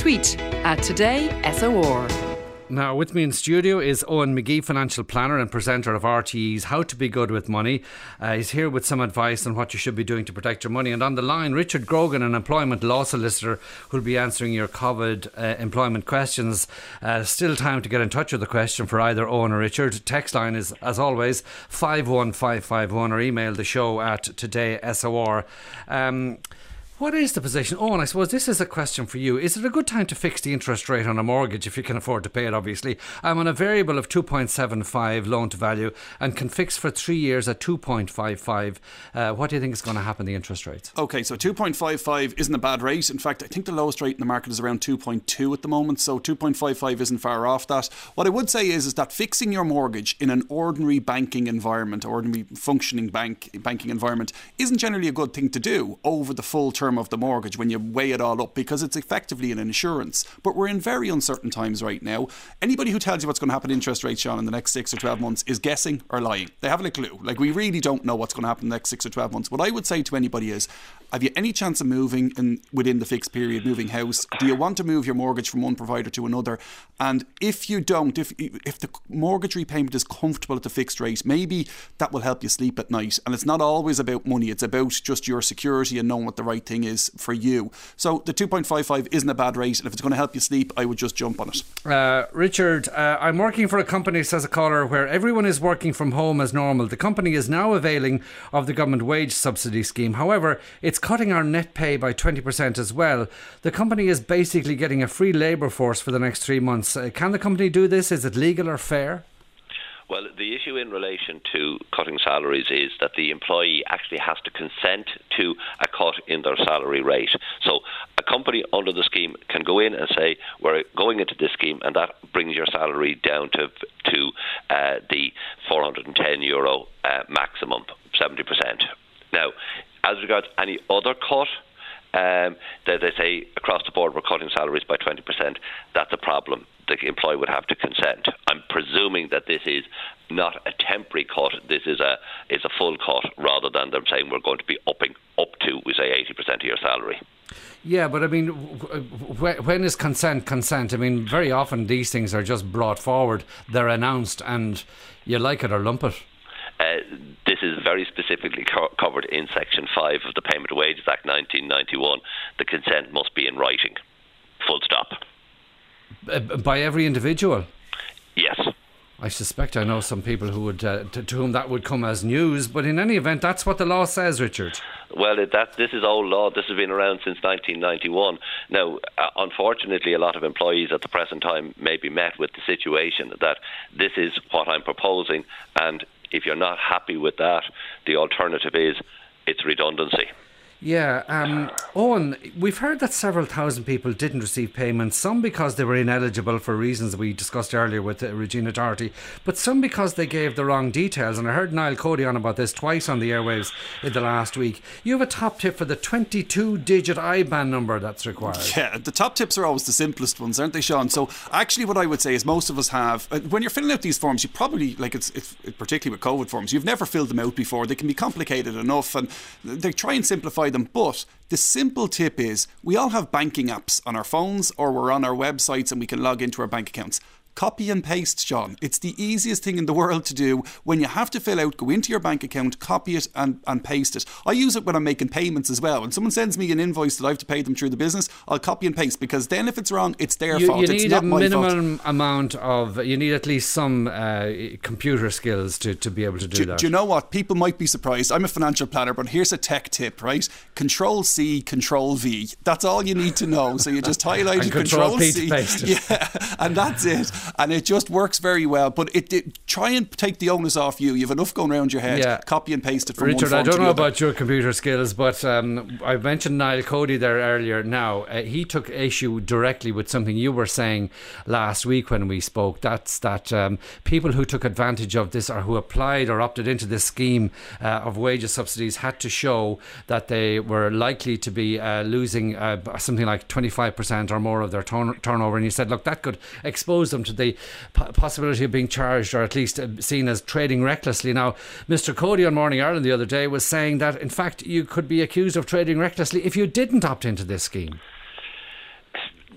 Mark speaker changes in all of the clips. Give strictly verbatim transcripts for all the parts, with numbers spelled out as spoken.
Speaker 1: Tweet at Today S O R.
Speaker 2: Now, with me in studio is Owen McGee, financial planner and presenter of R T E's How to Be Good with Money. Uh, he's here with some advice on what you should be doing to protect your money. And on the line, Richard Grogan, an employment law solicitor, who'll be answering your COVID uh, employment questions. Uh, still time to get in touch with the question for either Owen or Richard. Text line is, as always, five one five five one, or email the show at today S O R. Um, What is the position? Oh, and I suppose this is a question for you. Is it a good time to fix the interest rate on a mortgage if you can afford to pay it, obviously? I'm on a variable of two point seven five loan to value and can fix for three years at two point five five. Uh, what do you think is going to happen to the interest rates?
Speaker 3: Okay, so two point five five isn't a bad rate. In fact, I think the lowest rate in the market is around two point two at the moment, so two point five five isn't far off that. What I would say is, is that fixing your mortgage in an ordinary banking environment, ordinary functioning bank banking environment, isn't generally a good thing to do over the full term of the mortgage when you weigh it all up, because it's effectively an insurance. But we're in very uncertain times right now. Anybody who tells you what's going to happen to interest rates, Sean, in the next six or twelve months is guessing or lying. They haven't a clue. Like, we really don't know what's going to happen in the next six or twelve months. What I would say to anybody is, have you any chance of moving in within the fixed period, moving house? Do you want to move your mortgage from one provider to another? And if you don't, if if the mortgage repayment is comfortable at the fixed rate, maybe that will help you sleep at night. And it's not always about money. It's about just your security and knowing what the right thing is for you. So the two point five five isn't a bad rate, and if it's going to help you sleep, I would just jump on it.
Speaker 2: Uh, Richard, uh, I'm working for a company, says a caller, where everyone is working from home as normal. The company is now availing of the government wage subsidy scheme. However, it's cutting our net pay by twenty percent as well. The company is basically getting a free labour force for the next three months. Uh, can the company do this? Is it legal or fair?
Speaker 4: Well, the issue in relation to cutting salaries is that the employee actually has to consent to a cut in their salary rate. So a company under the scheme can go in and say, we're going into this scheme, and that brings your salary down to to uh, the four hundred ten euro uh, maximum, seventy percent. Now, as regards any other cut, um, that they say across the board we're cutting salaries by twenty percent, that's a problem. The employee would have to consent. I'm presuming that this is not a temporary cut. This is a is a full cut, rather than them saying we're going to be upping up to, we say, eighty percent of your salary.
Speaker 2: Yeah, but I mean, when is consent consent? I mean, very often these things are just brought forward, they're announced, and you like it or lump it.
Speaker 4: Uh, this is very specifically co- covered in Section five of the Payment of Wages Act nineteen ninety-one. The consent must be in writing. Full stop.
Speaker 2: Uh, by every individual?
Speaker 4: Yes.
Speaker 2: I suspect I know some people who would uh, to, to whom that would come as news, but in any event, that's what the law says, Richard.
Speaker 4: Well, it, that this is old law. This has been around since nineteen ninety-one. Now, uh, unfortunately, a lot of employees at the present time may be met with the situation that this is what I'm proposing, and if you're not happy with that, the alternative is it's redundancy.
Speaker 2: Yeah, um, Owen, we've heard that several thousand people didn't receive payments, some because they were ineligible for reasons we discussed earlier with uh, Regina Doherty, but some because they gave the wrong details. And I heard Niall Cody on about this twice on the airwaves in the last week. You have a top tip for the twenty-two digit I B A N number that's required.
Speaker 3: Yeah, the top tips are always the simplest ones, aren't they, Sean? So actually what I would say is most of us have, uh, when you're filling out these forms, you probably, like it's, it's particularly with COVID forms, you've never filled them out before. They can be complicated enough, and they try and simplify them. But the simple tip is, we all have banking apps on our phones, or we're on our websites and we can log into our bank accounts. Copy and paste, Sean. It's the easiest thing in the world to do. When you have to fill out, go into your bank account, copy it and, and paste it. I use it when I'm making payments as well. When someone sends me an invoice that I have to pay them through the business, I'll copy and paste, because then if it's wrong, it's their
Speaker 2: you,
Speaker 3: fault.
Speaker 2: You
Speaker 3: it's
Speaker 2: need
Speaker 3: not
Speaker 2: a
Speaker 3: my
Speaker 2: minimum
Speaker 3: fault.
Speaker 2: amount of, you need at least some uh, computer skills to, to be able to do,
Speaker 3: do
Speaker 2: that.
Speaker 3: Do you know what? People might be surprised. I'm a financial planner, but here's a tech tip, right? Control C, Control V. That's all you need to know. So you just highlight
Speaker 2: and
Speaker 3: it,
Speaker 2: Control,
Speaker 3: Control
Speaker 2: P
Speaker 3: C.
Speaker 2: to paste it.
Speaker 3: Yeah, and that's it. And it just works very well. But it, it try and take the onus off you. You have enough going around your head.
Speaker 2: Yeah.
Speaker 3: Copy and paste it from
Speaker 2: Richard,
Speaker 3: one form
Speaker 2: I don't
Speaker 3: to the
Speaker 2: know
Speaker 3: other.
Speaker 2: about your computer skills, but um, I mentioned Niall Cody there earlier. Now, uh, he took issue directly with something you were saying last week when we spoke. That's that um, people who took advantage of this, or who applied or opted into this scheme uh, of wages subsidies, had to show that they were likely to be uh, losing uh, something like twenty-five percent or more of their turn- turnover. And you said, look, that could expose them to the p- possibility of being charged, or at least seen as trading recklessly. Now, Mister Cody on Morning Ireland the other day was saying that in fact you could be accused of trading recklessly if you didn't opt into this scheme.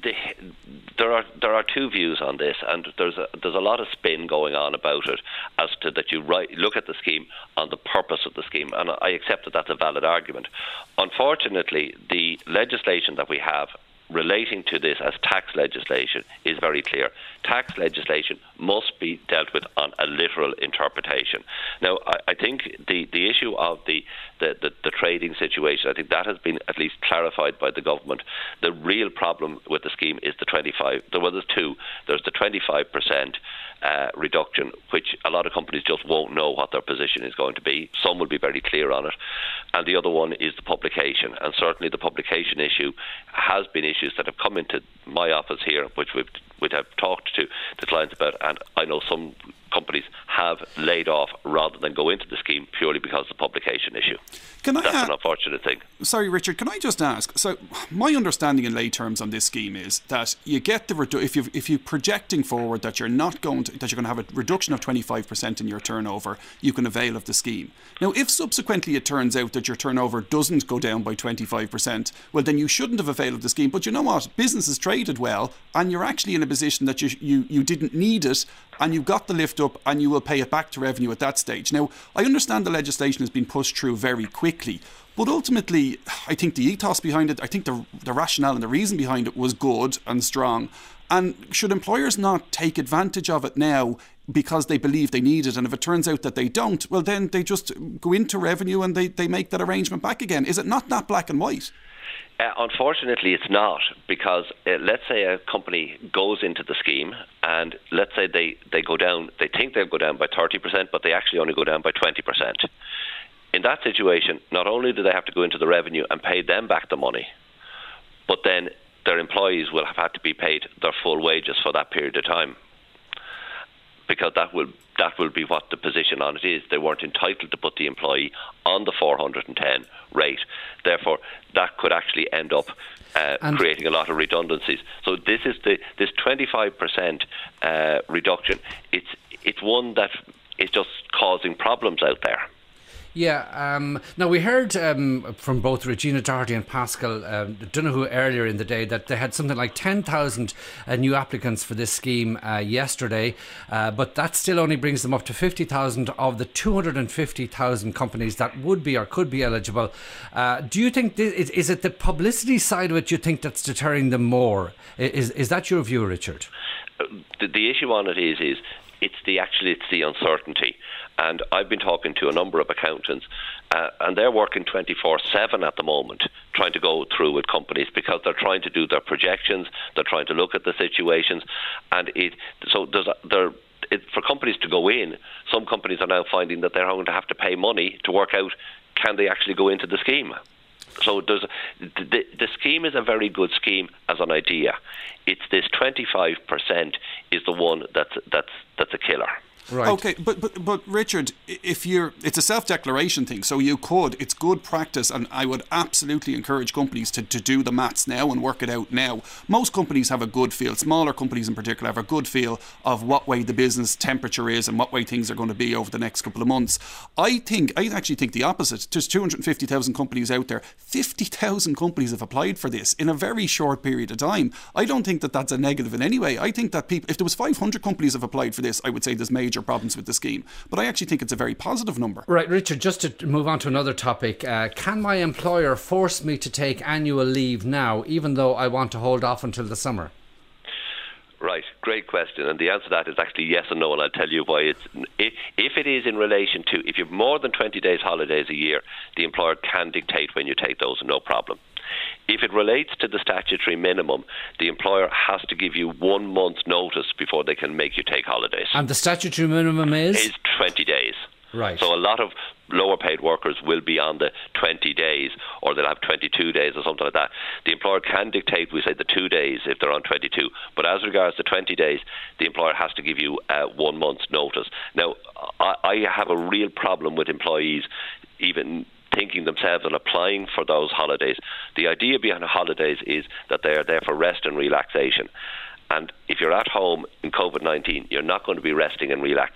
Speaker 4: the, there are there are two views on this, and there's a, there's a lot of spin going on about it as to that you write, look at the scheme on the purpose of the scheme, and I accept that that's a valid argument. Unfortunately, the legislation that we have relating to this as tax legislation is very clear. Tax legislation must be dealt with on a literal interpretation. Now, I, I think the, the issue of the, the, the, the trading situation, I think that has been at least clarified by the government. The real problem with the scheme is the twenty-five, well, there's two. There's the twenty-five percent uh, reduction, which a lot of companies just won't know what their position is going to be. Some will be very clear on it. And the other one is the publication. And certainly the publication issue has been issues that have come into my office here, which we've, we'd have talked to the clients about, and I know some companies have laid off rather than go into the scheme purely because of the publication issue.
Speaker 3: Can I
Speaker 4: That's
Speaker 3: ha-
Speaker 4: an unfortunate thing.
Speaker 3: Sorry, Richard, can I just ask? So, my understanding in lay terms on this scheme is that you get the redu- if you if you're projecting forward that you're not going to, that you're going to have a reduction of twenty-five percent in your turnover, you can avail of the scheme. Now, if subsequently it turns out that your turnover doesn't go down by twenty-five percent, well, then you shouldn't have availed of the scheme. But you know what? Business has traded well, and you're actually in a position that you you you didn't need it, and you've got the lift up, and you will pay it back to revenue at that stage. Now, I understand the legislation has been pushed through very quickly, but ultimately, I think the ethos behind it, I think the the rationale and the reason behind it was good and strong. And should employers not take advantage of it now because they believe they need it, and if it turns out that they don't, well, then they just go into revenue and they, they make that arrangement back again? Is it not that black and white?
Speaker 4: Uh, unfortunately, it's not, because uh, let's say a company goes into the scheme and let's say they, they go down, they think they'll go down by thirty percent, but they actually only go down by twenty percent. In that situation, not only do they have to go into the revenue and pay them back the money, but then their employees will have had to be paid their full wages for that period of time, because that will that will be what the position on it is. They weren't entitled to put the employee on the four hundred ten rate. Therefore, that could actually end up uh, creating a lot of redundancies. So this is the this twenty-five percent uh, reduction. It's it's one that is just causing problems out there.
Speaker 2: Yeah, um, now we heard um, from both Regina Doherty and Pascal um, Donoghue earlier in the day that they had something like ten thousand uh, new applicants for this scheme uh, yesterday, uh, but that still only brings them up to fifty thousand of the two hundred fifty thousand companies that would be or could be eligible. Uh, do you think, th- is, is it the publicity side of it you think that's deterring them more? Is, is that your view, Richard?
Speaker 4: Uh, the, the issue on it is, is it's the actually it's the uncertainty. And I've been talking to a number of accountants, uh, and they're working twenty-four seven at the moment, trying to go through with companies because they're trying to do their projections, they're trying to look at the situations, and it so there's a, there. It, for companies to go in, some companies are now finding that they're going to have to pay money to work out can they actually go into the scheme. So there's the, the scheme is a very good scheme as an idea. It's this twenty-five percent is the one that's that's that's a killer.
Speaker 3: Right. Okay, but, but but Richard, if you're, it's a self-declaration thing, so you could, it's good practice, and I would absolutely encourage companies to, to do the maths now and work it out now. Most companies have a good feel, smaller companies in particular have a good feel of what way the business temperature is and what way things are going to be over the next couple of months. I think, I actually think the opposite. There's two hundred fifty thousand companies out there. fifty thousand companies have applied for this in a very short period of time. I don't think that that's a negative in any way. I think that people, if there was five hundred companies have applied for this, I would say there's major problems with the scheme, but I actually think it's a very positive number.
Speaker 2: Right, Richard, just to move on to another topic, uh, can my employer force me to take annual leave now, even though I want to hold off until the summer?
Speaker 4: Right, great question, and the answer to that is actually yes and no, and I'll tell you why. It's if, if it is in relation to, if you have more than twenty days holidays a year, the employer can dictate when you take those, no problem. If it relates to the statutory minimum, the employer has to give you one month's notice before they can make you take holidays.
Speaker 2: And the statutory minimum is?
Speaker 4: Is twenty days.
Speaker 2: Right.
Speaker 4: So a lot of lower paid workers will be on the twenty days, or they'll have twenty-two days or something like that. The employer can dictate, we say, the two days if they're on twenty-two. But as regards to twenty days, the employer has to give you uh, one month's notice. Now, I, I have a real problem with employees even thinking themselves and applying for those holidays. The idea behind holidays is that they are there for rest and relaxation. And if you're at home in COVID nineteen, you're not going to be resting and relaxing.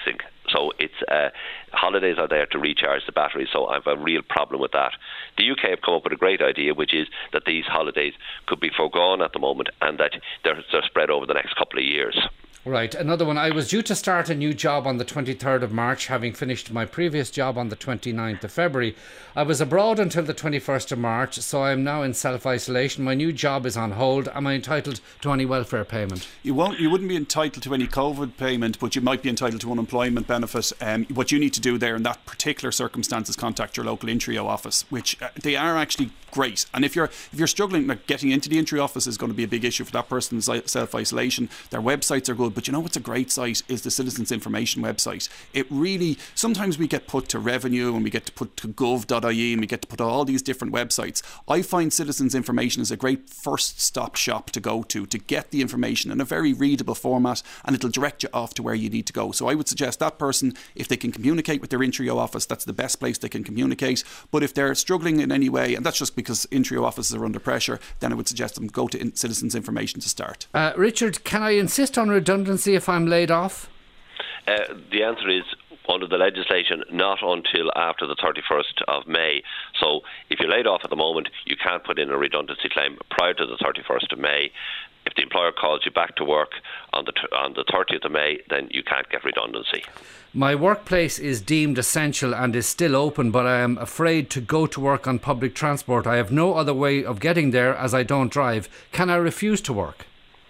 Speaker 4: So it's uh, holidays are there to recharge the battery, so I have a real problem with that. The U K have come up with a great idea, which is that these holidays could be foregone at the moment and that they're, they're spread over the next couple of years.
Speaker 2: Right, another one. I was due to start a new job on the twenty-third of March, having finished my previous job on the twenty-ninth of February. I was abroad until the twenty-first of March, so I am now in self-isolation. My new job is on hold. Am I entitled to any welfare payment?
Speaker 3: You won't. You wouldn't be entitled to any COVID payment, but you might be entitled to unemployment benefit. Um, what you need to do there in that particular circumstance is contact your local Intrio office, which uh, they are actually great. And if you're if you're struggling, like getting into the Intrio office is going to be a big issue for that person's self-isolation. Their websites are good, but you know what's a great site is the Citizens Information website. It really, sometimes we get put to Revenue and we get to put to gov dot I E and we get to put all these different websites. I find Citizens Information is a great first stop shop to go to to get the information in a very readable format, and it'll direct you off to where you need to go. So I would suggest that person, if they can communicate with their Intrio office, that's the best place they can communicate. But if they're struggling in any way, and that's just because Intrio offices are under pressure, then I would suggest them go to Citizens Information to start.
Speaker 2: Uh, Richard, can I insist on redundancy if I'm laid off?
Speaker 4: Uh, the answer is, under the legislation, not until after the thirty-first of May. So if you're laid off at the moment, you can't put in a redundancy claim prior to the thirty-first of May. If the employer calls you back to work on the t- on the thirtieth of May, then you can't get redundancy.
Speaker 2: My workplace is deemed essential and is still open, but I am afraid to go to work on public transport. I have no other way of getting there as I don't drive. Can I refuse to work?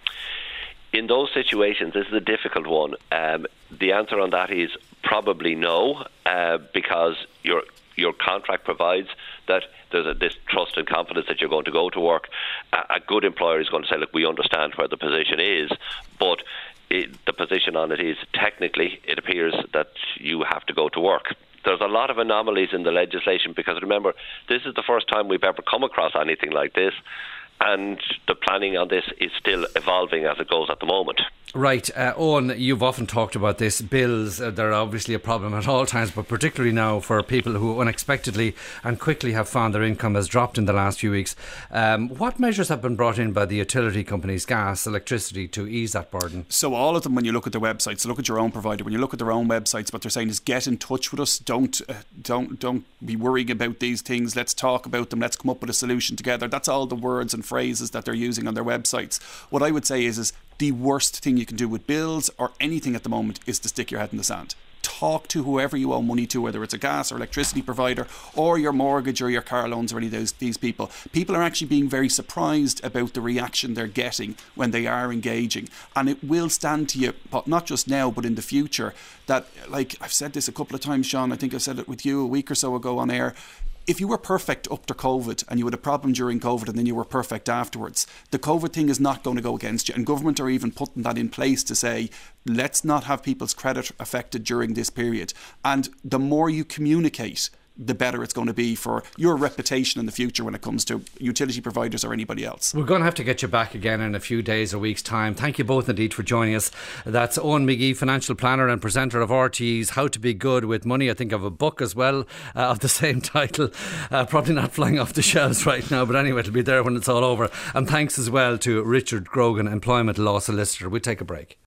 Speaker 4: In those situations, this is a difficult one. Um, the answer on that is probably no, uh, because your your contract provides that there's a, this trust and confidence that you're going to go to work. A, a good employer is going to say, look, we understand where the position is, but it, the position on it is technically it appears that you have to go to work. There's a lot of anomalies in the legislation because, remember, this is the first time we've ever come across anything like this. And the planning on this is still evolving as it goes at the moment.
Speaker 2: Right. Uh, Owen, you've often talked about this. Bills, uh, they're obviously a problem at all times, but particularly now for people who unexpectedly and quickly have found their income has dropped in the last few weeks. Um, what measures have been brought in by the utility companies, gas, electricity, to ease that burden?
Speaker 3: So all of them, when you look at their websites, look at your own provider, when you look at their own websites, what they're saying is get in touch with us. Don't, uh, don't, don't be worrying about these things. Let's talk about them. Let's come up with a solution together. That's all the words and phrases that they're using on their websites. What I would say is, is the worst thing you can do with bills or anything at the moment is to stick your head in the sand. Talk to whoever you owe money to, whether it's a gas or electricity provider or your mortgage or your car loans or any of those, these people. People are actually being very surprised about the reaction they're getting when they are engaging. And it will stand to you, but not just now, but in the future, that, like I've said this a couple of times, Sean, I think I said it with you a week or so ago on air. If you were perfect up to COVID and you had a problem during COVID and then you were perfect afterwards, the COVID thing is not going to go against you. And government are even putting that in place to say, let's not have people's credit affected during this period. And the more you communicate, the better it's going to be for your reputation in the future when it comes to utility providers or anybody else.
Speaker 2: We're going to have to get you back again in a few days or weeks' time. Thank you both indeed for joining us. That's Owen McGee, financial planner and presenter of R T E's How to Be Good with Money. I think of a book as well uh, of the same title. Uh, probably not flying off the shelves right now, but anyway, it'll be there when it's all over. And thanks as well to Richard Grogan, employment law solicitor. We'll take a break.